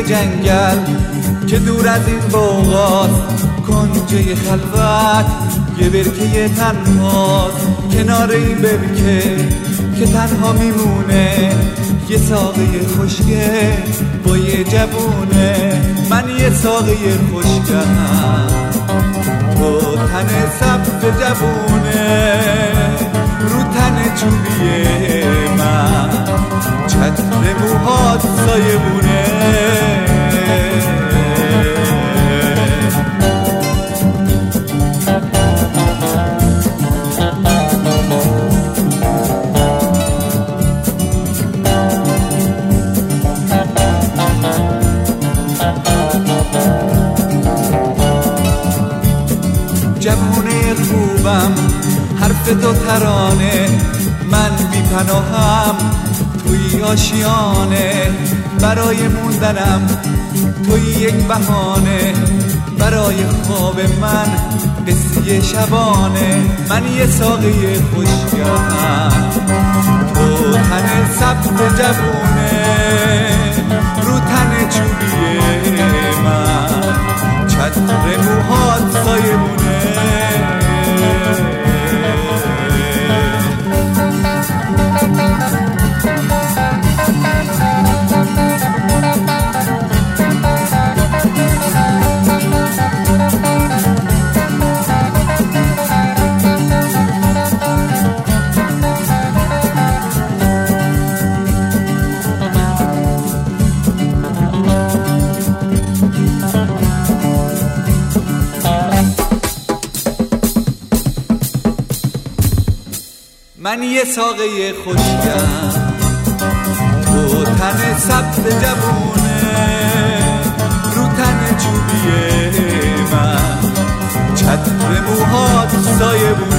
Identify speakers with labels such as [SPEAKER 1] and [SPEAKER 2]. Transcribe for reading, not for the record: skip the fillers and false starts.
[SPEAKER 1] جنگل که دور از این بوغاست، کنجه خلوت یه برکه تنهاست، کنار این برکه که تنها میمونه یه ساقه خشکه با یه جوونه. من یه ساقه خشکم تو تن سبز جوونه، رو تن چوبیه من چتر موهات سایبونه. جوونه خوبم حرف تو ترانه، من بی پناهم توی آشیانه، برای موندنم توی یک بهانه، برای خواب من قصه شبانه. من یه ساقه خشکم تو تن سبز جوونه، رو تن چوبیه من چتر موهات سایبونه. من یه ساقه خشکم تو تن سبز جوونه، رو تن چوبیه من چتر موهات سایبونه.